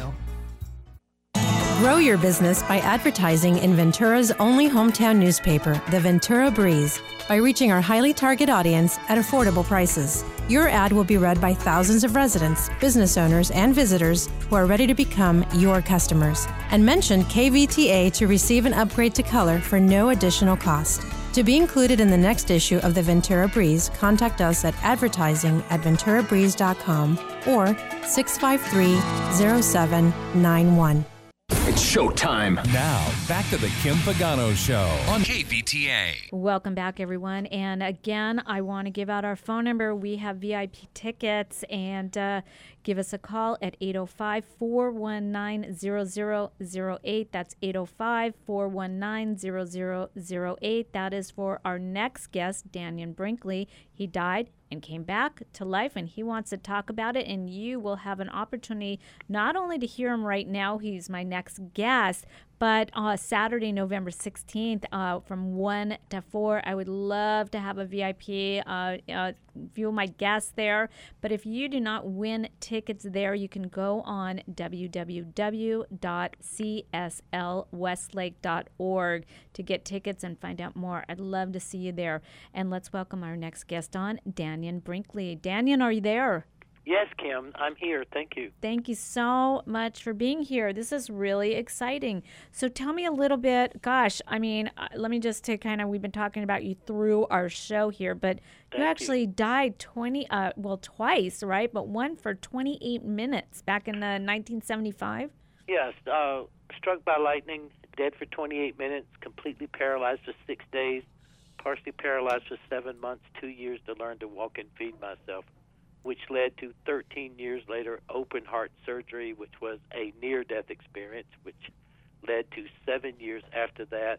Grow your business by advertising in Ventura's only hometown newspaper, the Ventura Breeze, by reaching our highly target audience at affordable prices. Your ad will be read by thousands of residents, business owners, and visitors who are ready to become your customers. And mention K V T A to receive an upgrade to color for no additional cost. To be included in the next issue of the Ventura Breeze, contact us at advertising at ventura breeze dot com or six five three, zero seven nine one. It's showtime. Now, back to the Kim Pagano Show on K V T A. Welcome back, everyone. And again, I want to give out our phone number. We have V I P tickets, and uh, give us a call at eight oh five, four one nine, zero zero zero eight. That's eight oh five, four one nine, zero zero zero eight. That is for our next guest, Dannion Brinkley. He died and came back to life, and he wants to talk about it, and you will have an opportunity not only to hear him right now, he's my next guest, but uh, Saturday, November sixteenth, uh, from one to four, I would love to have a V I P, uh, uh, few of my guests there. But if you do not win tickets there, you can go on w w w dot c s l westlake dot org to get tickets and find out more. I'd love to see you there. And let's welcome our next guest on, Dannion Brinkley. Dannion, are you there? Yes, Kim, I'm here. Thank you. Thank you so much for being here. This is really exciting. So tell me a little bit, gosh, I mean, uh, let me just take kind of, we've been talking about you through our show here, but Thank you actually you. died twenty, uh, well, twice, right? But one for twenty-eight minutes back in uh, nineteen seventy-five? Yes, uh, struck by lightning, dead for twenty-eight minutes, completely paralyzed for six days, partially paralyzed for seven months, two years to learn to walk and feed myself, which led to thirteen years later open heart surgery, which was a near-death experience, which led to seven years after that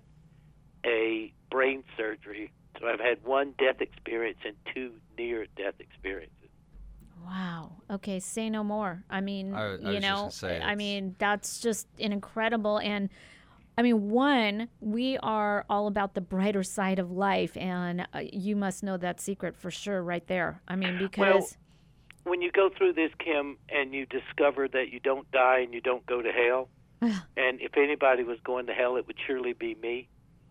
a brain surgery. So I've had one death experience and two near-death experiences. Wow. Okay, say no more. I mean, I- I you was just know, gonna say, I it's- mean, that's just an incredible and I mean, one, we are all about the brighter side of life, and uh, you must know that secret for sure right there. I mean, because When you go through this, Kim, and you discover that you don't die and you don't go to hell, and if anybody was going to hell, it would surely be me.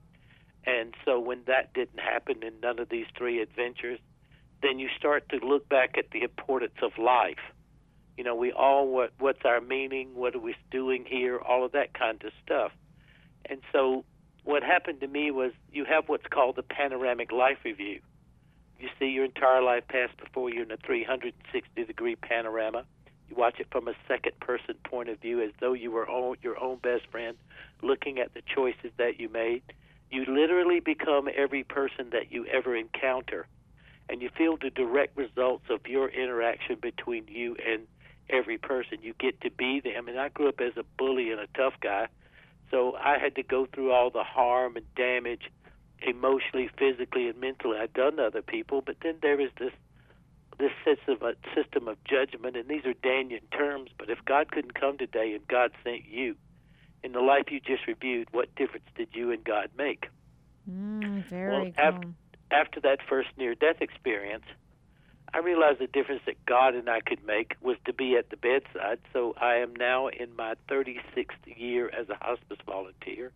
And so when that didn't happen in none of these three adventures, then you start to look back at the importance of life. You know, we all, what what's our meaning, what are we doing here, all of that kind of stuff. And so what happened to me was you have what's called the panoramic life review. You see your entire life pass before you in a three hundred sixty degree panorama. You watch it from a second person point of view as though you were all, your own best friend, looking at the choices that you made. You literally become every person that you ever encounter, and you feel the direct results of your interaction between you and every person. You get to be them. And I grew up as a bully and a tough guy, so I had to go through all the harm and damage emotionally, physically, and mentally I'd done to other people. But then there is this this sense of a system of judgment, and these are Danian terms, but if God couldn't come today and God sent you, in the life you just reviewed, what difference did you and God make? mm, very Well, cool. after, after that first near-death experience, I realized the difference that God and I could make was to be at the bedside. So I am now in my thirty-sixth year as a hospice volunteer,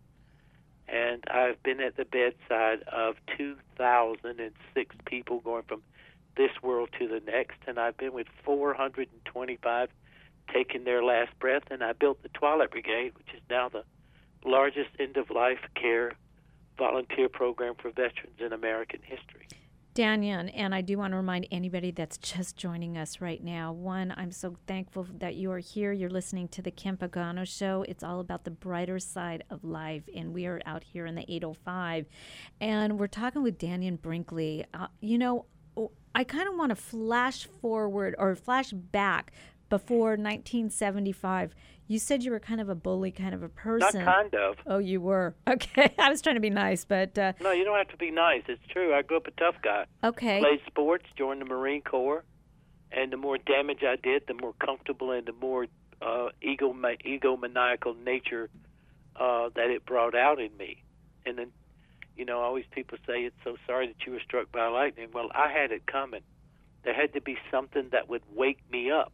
and I've been at the bedside of two thousand six people going from this world to the next, and I've been with four hundred twenty-five taking their last breath, and I built the Twilight Brigade, which is now the largest end-of-life care volunteer program for veterans in American history. Danian, and I do want to remind anybody that's just joining us right now. One, I'm so thankful that you are here. You're listening to the Kim Pagano Show. It's all about the brighter side of life, and we are out here in the eight oh five, and we're talking with Danian Brinkley. Uh, you know, I kind of want to flash forward or flash back before nineteen seventy-five. You said you were kind of a bully kind of a person. Not kind of. Oh, you were. Okay. I was trying to be nice, but... Uh, No, you don't have to be nice. It's true. I grew up a tough guy. Okay. Played sports, joined the Marine Corps, and the more damage I did, the more comfortable and the more uh, ego egomaniacal nature uh, that it brought out in me. And then, you know, always people say, it's so sorry that you were struck by lightning. Well, I had it coming. There had to be something that would wake me up.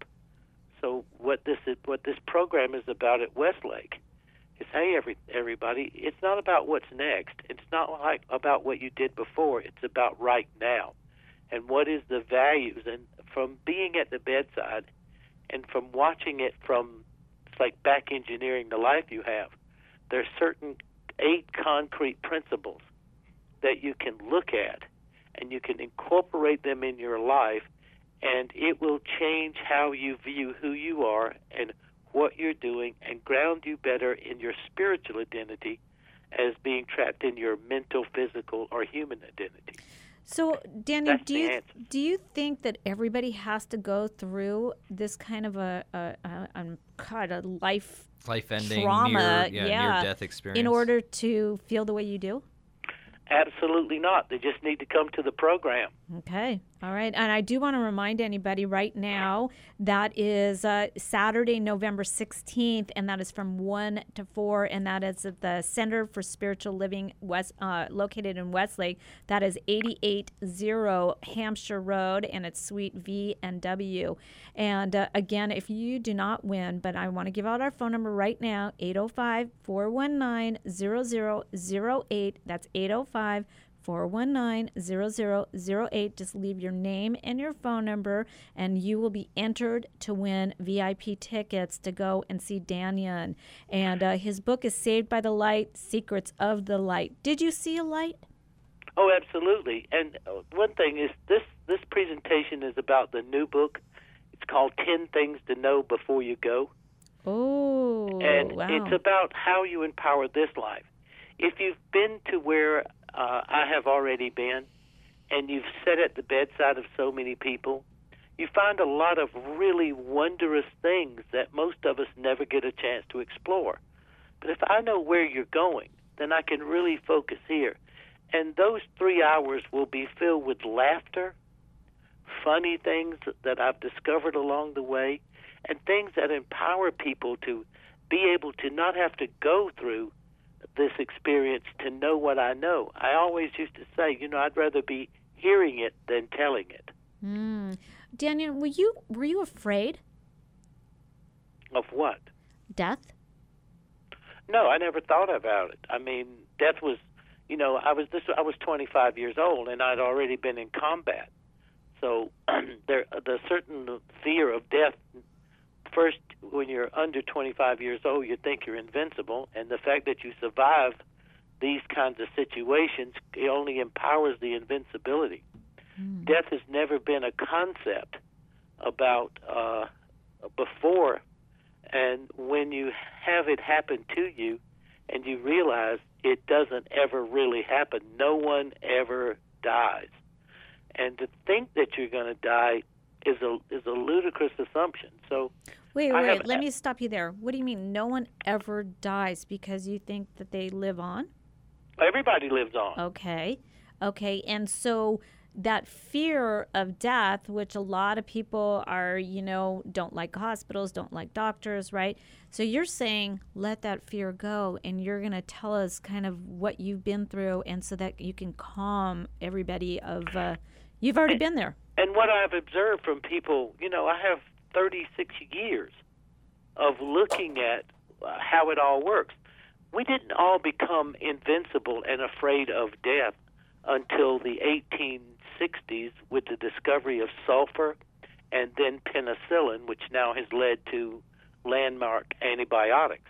So what this is, what this program is about at Westlake is, hey, every everybody, it's not about what's next. It's not like about what you did before. It's about right now, and what is the values. And from being at the bedside, and from watching it from, it's like back engineering the life you have. There's certain eight concrete principles that you can look at, and you can incorporate them in your life. And it will change how you view who you are and what you're doing, and ground you better in your spiritual identity as being trapped in your mental, physical, or human identity. So, Daniel, That's do the you answer. do you think that everybody has to go through this kind of a a, a, a, God, a life Life-ending, trauma, near- yeah, yeah, near-death experience. in order to feel the way you do? Absolutely not. They just need to come to the program. Okay. All right. And I do want to remind anybody right now that is uh, Saturday, November sixteenth, and that is from one to four, and that is at the Center for Spiritual Living, West, uh, located in Westlake. That is eighty-eight oh Hampshire Road, and it's Suite V and W. And uh, again, if you do not win, but I want to give out our phone number right now, eight oh five, four one nine, zero zero zero eight. That's eight oh five, four one nine, zero zero zero eight. Just leave your name and your phone number, and you will be entered to win V I P tickets to go and see Danian. And uh, his book is Saved by the Light, Secrets of the Light. Did you see a light? Oh, absolutely. And uh, one thing is this, this presentation is about the new book. It's called ten Things to Know Before You Go. Oh, And wow. it's about how you empower this life. If you've been to where uh, I have already been, and you've sat at the bedside of so many people, you find a lot of really wondrous things that most of us never get a chance to explore. But if I know where you're going, then I can really focus here. And those three hours will be filled with laughter, funny things that I've discovered along the way, and things that empower people to be able to not have to go through this experience to know what I know. I always used to say, you know, I'd rather be hearing it than telling it. Mm. Daniel, were you were you afraid? Of what? Death? No, I never thought about it. I mean, death was, you know, I was this. I was twenty-five years old, and I'd already been in combat. So there, the certain fear of death. First, when you're under twenty-five years old, you think you're invincible, and the fact that you survive these kinds of situations, it only empowers the invincibility. Mm. Death has never been a concept about uh, before, and when you have it happen to you, and you realize it doesn't ever really happen, no one ever dies, and to think that you're going to die is a is a ludicrous assumption. So. Wait, I wait, have, let me stop you there. What do you mean no one ever dies because you think that they live on? Everybody lives on. Okay. Okay. And so that fear of death, which a lot of people are, you know, don't like hospitals, don't like doctors, right? So you're saying let that fear go, and you're going to tell us kind of what you've been through, and so that you can calm everybody of, uh, you've already and, been there. And what I've observed from people, you know, I have thirty-six years of looking at uh, how it all works. We didn't all become invincible and afraid of death until the eighteen sixties with the discovery of sulfur and then penicillin, which now has led to landmark antibiotics.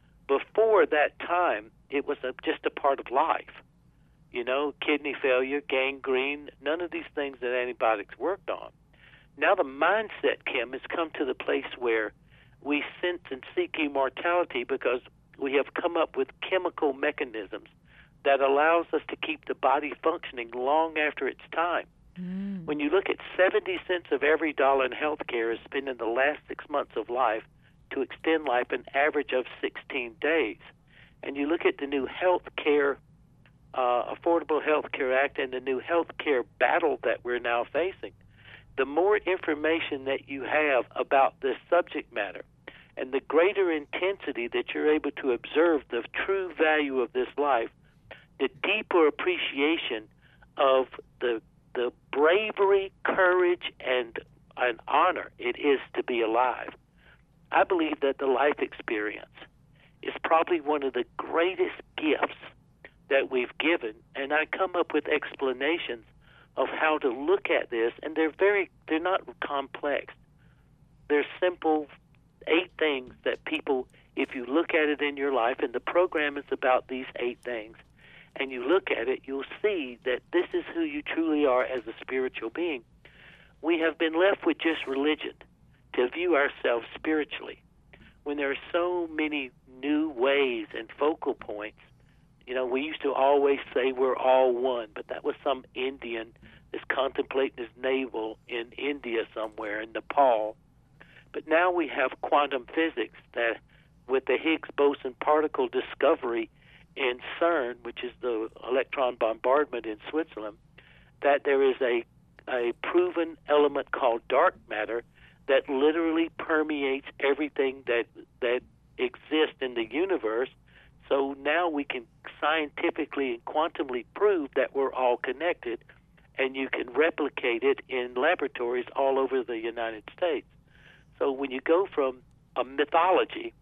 Before that time, it was a, just a part of life. You know, kidney failure, gangrene, none of these things that antibiotics worked on. Now the mindset, Kim, has come to the place where we sense and seek immortality because we have come up with chemical mechanisms that allows us to keep the body functioning long after its time. Mm. When you look at seventy cents of every dollar in health care is spent in the last six months of life to extend life an average of sixteen days. And you look at the new Health Care, uh, Affordable Health Care Act and the new health care battle that we're now facing, the more information that you have about this subject matter and the greater intensity that you're able to observe the true value of this life, the deeper appreciation of the the bravery, courage, and an honor it is to be alive. I believe that the life experience is probably one of the greatest gifts that we've given, and I come up with explanations of how to look at this, and they're very, they're not complex. They're simple eight things that people, if you look at it in your life, and the program is about these eight things, and you look at it, you'll see that this is who you truly are as a spiritual being. We have been left with just religion to view ourselves spiritually, when there are so many new ways and focal points. You know, we used to always say we're all one, but that was some Indian that's contemplating his navel in India somewhere, in Nepal. But now we have quantum physics that, with the Higgs boson particle discovery in CERN, which is the electron bombardment in Switzerland, that there is a, a proven element called dark matter that literally permeates everything that that exists in the universe. So now we can scientifically and quantumly prove that we're all connected, and you can replicate it in laboratories all over the United States. So when you go from a mythology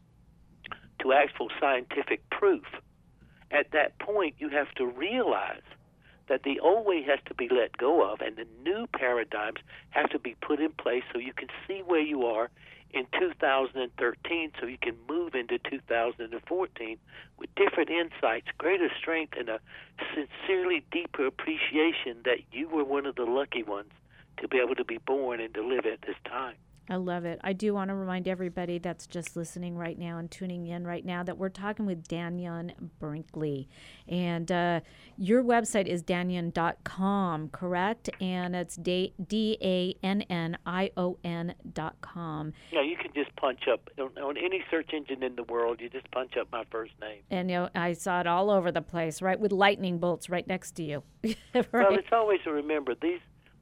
to actual scientific proof, at that point you have to realize that the old way has to be let go of, and the new paradigms have to be put in place so you can see where you are in two thousand thirteen, so you can move into two thousand fourteen with different insights, greater strength, and a sincerely deeper appreciation that you were one of the lucky ones to be able to be born and to live at this time. I love it. I do want to remind everybody that's just listening right now and tuning in right now that we're talking with Dannion Brinkley. And uh, your website is dannion dot com, correct? And it's D A N N I O N dot com. Yeah, you can just punch up on, on any search engine in the world. You just punch up my first name. And you know, I saw it all over the place, right, with lightning bolts right next to you. Right? Well, it's always to remember these.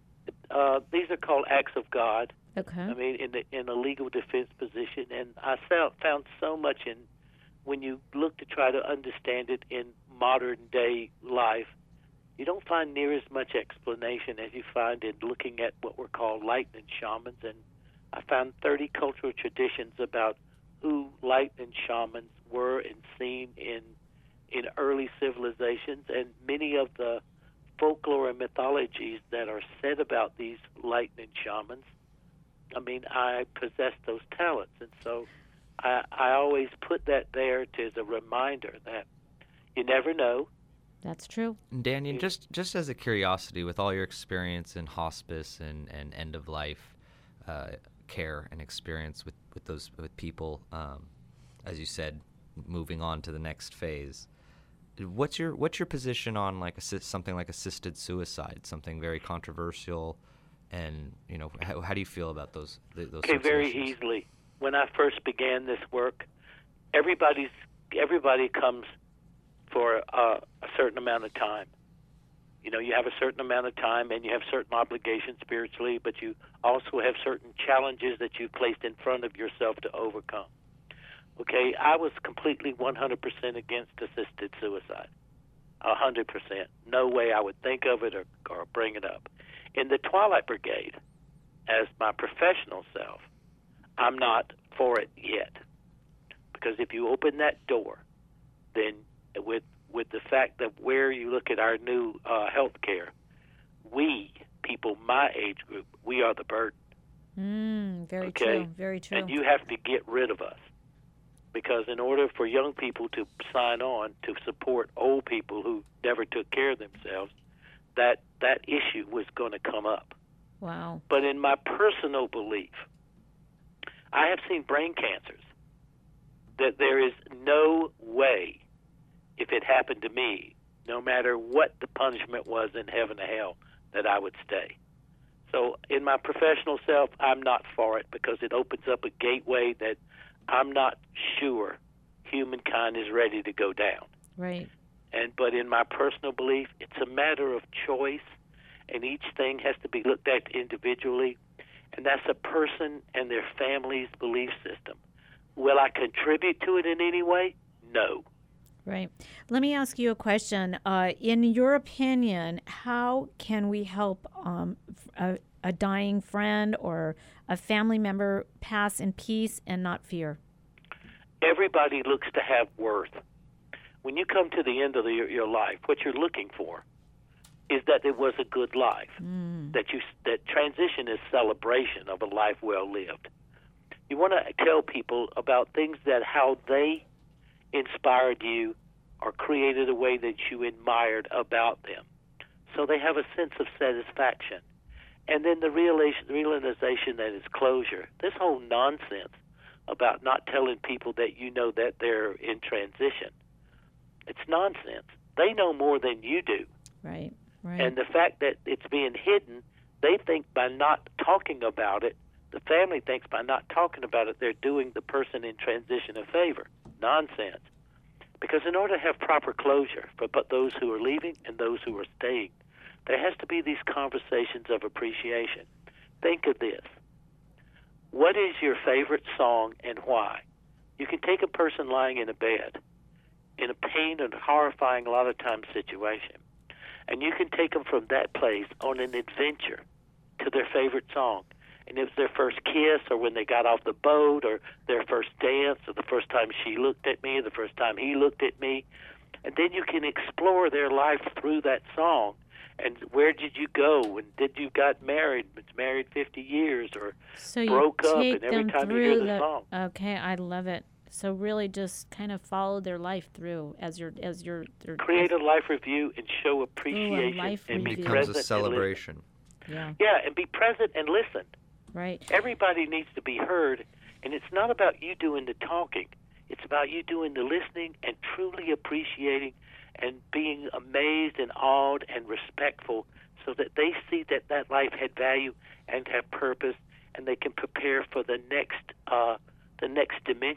uh, these are called acts of God. Okay. I mean, in the in a legal defense position, and I found found so much in when you look to try to understand it in modern day life. You don't find near as much explanation as you find in looking at what were called lightning shamans. And I found thirty cultural traditions about who lightning shamans were and seen in in early civilizations, and many of the folklore and mythologies that are said about these lightning shamans. I mean, I possess those talents, and so I, I always put that there to, as a reminder that you never know. That's true. Daniel, just just as a curiosity, with all your experience in hospice and, and end of life uh, care and experience with, with those with people, um, as you said, moving on to the next phase. What's your what's your position on like assist, something like assisted suicide, something very controversial, and you know how, how do you feel about those those? Okay, sorts very of issues? easily. When I first began this work, everybody's everybody comes for uh, a certain amount of time. You know, you have a certain amount of time and you have certain obligations spiritually, but you also have certain challenges that you've placed in front of yourself to overcome. Okay, I was completely one hundred percent against assisted suicide. one hundred percent. No way I would think of it or, or bring it up. In the Twilight Brigade, as my professional self, I'm not for it yet. Because if you open that door, then with with the fact that where you look at our new uh, health care, we, people my age group, we are the burden. Mm, very Okay? true. Very true. And you have to get rid of us. Because in order for young people to sign on to support old people who never took care of themselves, that, that issue was going to come up. Wow. But in my personal belief, I have seen brain cancers that there is no way, if it happened to me, no matter what the punishment was in heaven or hell, that I would stay. So in my professional self, I'm not for it because it opens up a gateway that I'm not sure humankind is ready to go down. Right. And but in my personal belief, it's a matter of choice, and each thing has to be looked at individually, and that's a person and their family's belief system. Will I contribute to it in any way? No. Right. Let me ask you a question. Uh, in your opinion, how can we help um, a, a dying friend or a family member pass in peace and not fear? Everybody looks to have worth. When you come to the end of the, your, your life, what you're looking for is that it was a good life. Mm. That you that transition is celebration of a life well lived. You want to tell people about things that how they inspired you or created a way that you admired about them. So they have a sense of satisfaction. And then the realization, realization that is closure. This whole nonsense about not telling people that you know that they're in transition, it's nonsense. They know more than you do. Right, right. And the fact that it's being hidden, they think by not talking about it, the family thinks by not talking about it, they're doing the person in transition a favor. Nonsense. Because in order to have proper closure for but those who are leaving and those who are staying, there has to be these conversations of appreciation. Think of this. What is your favorite song and why? You can take a person lying in a bed in a pain and horrifying, a lot of times, situation, and you can take them from that place on an adventure to their favorite song. And it was their first kiss, or when they got off the boat, or their first dance, or the first time she looked at me, or the first time he looked at me. And then you can explore their life through that song. And where did you go? And did you got married? Was married fifty years, or so broke you up? take And every them time you through hear the, the song, okay, I love it. So really, just kind of follow their life through as your as your their, create a life review and show appreciation life and be review. Becomes present a celebration. And yeah, listen. Yeah, and be present and listen. right. Everybody needs to be heard, and it's not about you doing the talking. It's about you doing the listening and truly appreciating and being amazed and awed and respectful so that they see that that life had value and have purpose, and they can prepare for the next uh, the next dimension.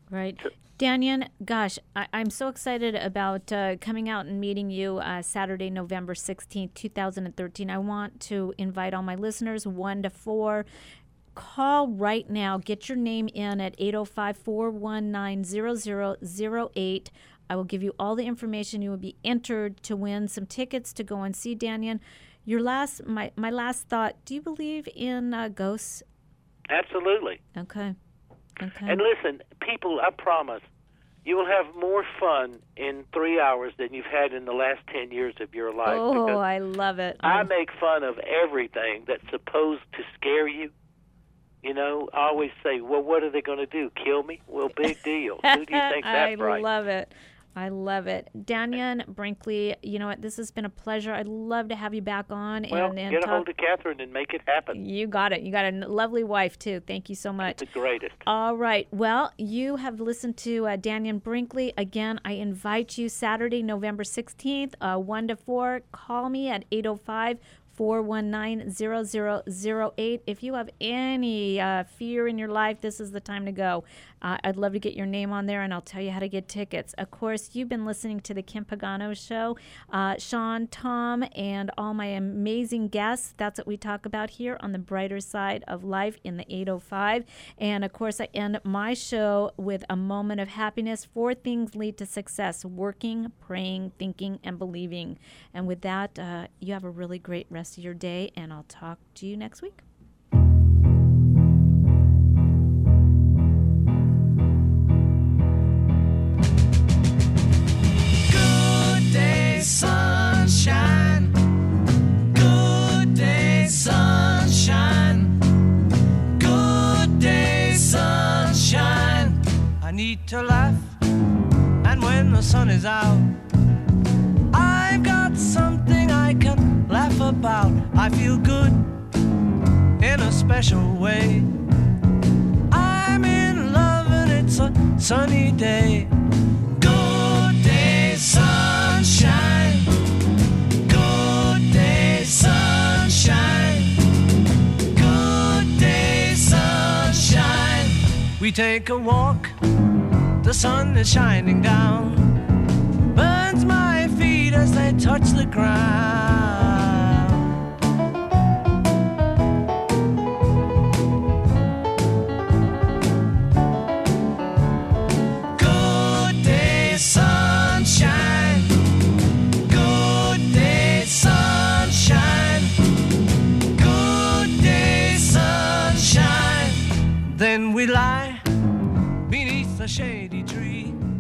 Right. Danyan, gosh, I, I'm so excited about uh, coming out and meeting you uh, Saturday, November sixteenth, two thousand thirteen. I want to invite all my listeners, one to four. Call right now. Get your name in at eight oh five, four one nine, zero zero zero eight. I will give you all the information. You will be entered to win some tickets to go and see Danyan. Your last, my, my last thought, do you believe in uh, ghosts? Absolutely. Okay. Okay. And listen, people, I promise, you will have more fun in three hours than you've had in the last ten years of your life. Oh, I love it. I make fun of everything that's supposed to scare you. You know, I always say, well, what are they going to do, kill me? Well, big deal. Who do you think that's I right? love it. I love it. Danyan Brinkley, you know what? This has been a pleasure. I'd love to have you back on. Well, and, and get a talk. hold of Catherine and make it happen. You got it. You got a n- lovely wife, too. Thank you so much. The greatest. All right. Well, you have listened to uh, Danyan Brinkley. Again, I invite you Saturday, November sixteenth, uh, one to four. Call me at eight oh five, four one nine, zero zero zero eight. If you have any uh, fear in your life, this is the time to go. Uh, I'd love to get your name on there, and I'll tell you how to get tickets. Of course, you've been listening to the Kim Pagano Show. Uh, Sean, Tom, and all my amazing guests. That's what we talk about here on the brighter side of life in the eight oh five. And, of course, I end my show with a moment of happiness. Four things lead to success: working, praying, thinking, and believing. And with that, uh, you have a really great rest of your day, and I'll talk to you next week. Sunshine, good day, sunshine, good day, sunshine. I need to laugh, and when the sun is out, I've got something I can laugh about. I feel good in a special way. I'm in love and it's a sunny day. Good day, sunshine. Good day, sunshine. Good day, sunshine. We take a walk, the sun is shining down, burns my feet as they touch the ground. Good day, sunshine. Good day, sunshine. Good day, sunshine. Then we lie beneath a shady tree,